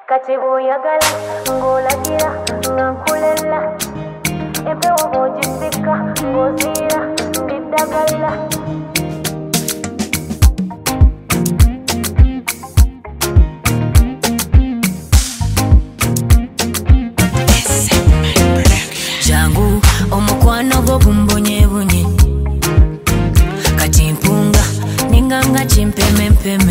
kati bw'oyagala ng'olagira nga nkulela empewo bw'ogisika ng'oziira ndiddagala. Jangu omukwano gwo gumbonyebonye kati mpunga ninganga kimpemempeme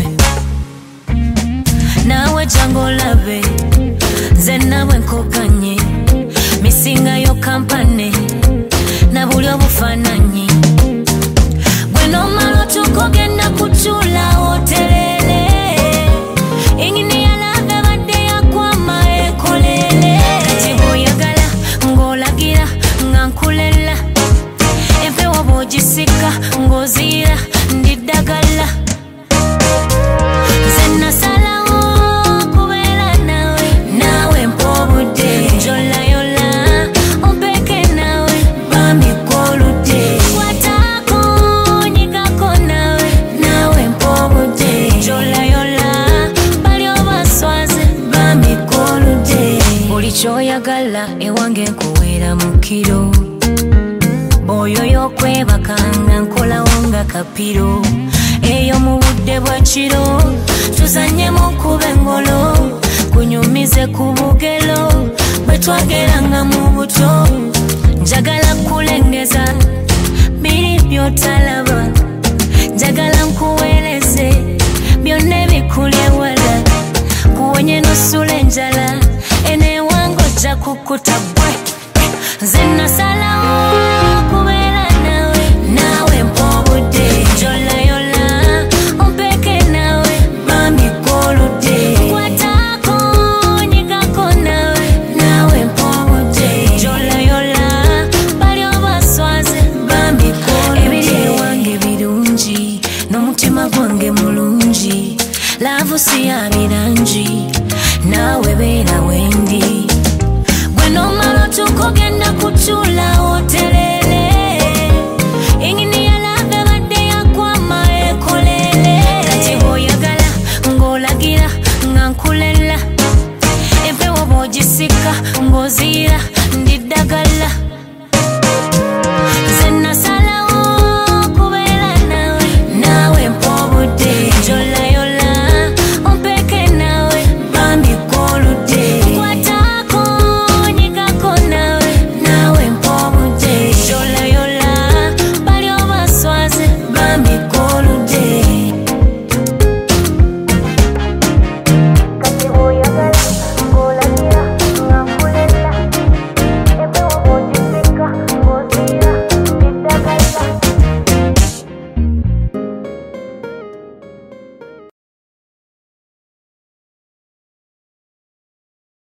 nawe jangu olabe nze nawe nkoganye misingayo kampane na buli obufaananyi gwe nomala tukogenda kuchula otelele ingini yalave badde yakwama ekolele kati bw'oyagala ng'olagira nga nkulela empewo bw'ogisika ng'oziira ndiddagala. Nze nasalawo kubeera nawe naawe mpa obudde njolayola ompeeke nawe bambi gw'oludde kwatako nyigako nawe naawe mpa obudde njolayola bali obaswaze bambi gw'oludde buli kyoyagala ewange nkuweera mu kiro oyo y'okwebakanga nkolawo nga kapiro eyo mu budde bwa kiro tuzanyemu kuba engolo kunyumize ku bugelo bwe twageranga mu buto njagala kulengeza biri byotalaba njagala nkuweereze byonna ebikuli ewala kuwonye nosula enjala eneewange ojja kukkuta bwe nze nasalawo kubeera nawe naawe mpa obudde njolayola ompeeke nawe bambi gw'oludde kwatako nyigako nawe naawe mpa obudde njolayola bali obaswaze bambi gw'oludde ebiri ewange birungi n'omutima gwange mulungi laavu si ya birangi naawe beera wendi gwe nomala tukogenda kuchula otelele ingini yalave badde yakwama ekolele kati bw'oyagala ng'olagira nga nkulela empewo bw'ogisika ng'oziira ndiddagala.